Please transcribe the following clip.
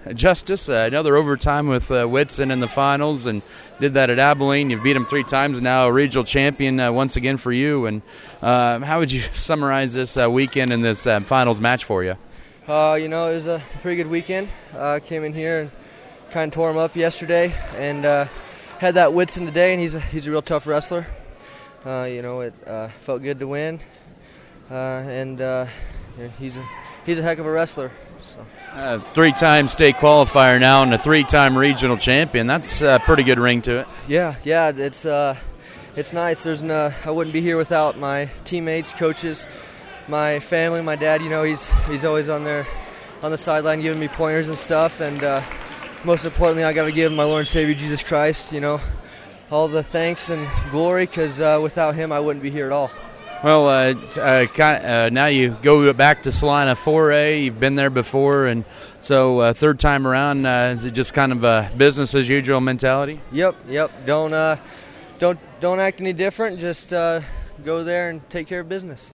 Justice, another overtime with Whitson in the finals, and did that at Abilene. You've beat them 3 times now, a regional champion once again for you. And how would you summarize this weekend and this finals match for you? It was a pretty good weekend. Came in here and kind of tore him up yesterday, and had that Whitson today, and he's a real tough wrestler. It felt good to win, and he's a heck of a wrestler. So. 3-time state qualifier now and a 3-time regional champion. That's a pretty good ring to it. Yeah, it's nice. I wouldn't be here without my teammates, coaches, my family, my dad. He's always on the sideline giving me pointers and stuff, and most importantly, I got to give my Lord and Savior Jesus Christ, all the thanks and glory, because without him, I wouldn't be here at all. Well, now you go back to Salina 4A. You've been there before, and so third time around, is it just kind of a business as usual mentality? Yep. Don't act any different. Just go there and take care of business.